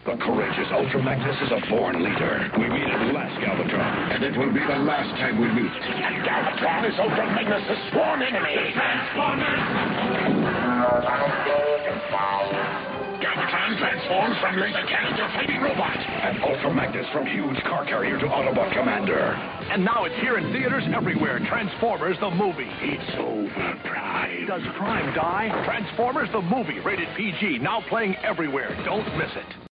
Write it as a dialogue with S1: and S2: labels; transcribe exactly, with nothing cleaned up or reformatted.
S1: The courageous Ultra Magnus is a born leader. We meet at last, Galvatron.
S2: And it will be the last time we meet.
S3: And Galvatron is Ultra Magnus' sworn enemy. Transformers! Galvatron transforms from laser cannon to fighting robot.
S1: And Ultra Magnus from huge car carrier to Autobot commander.
S4: And now it's here in theaters everywhere. Transformers the movie.
S1: It's over, Prime.
S4: Does Prime die? Transformers the movie, rated P G, now playing everywhere. Don't miss it.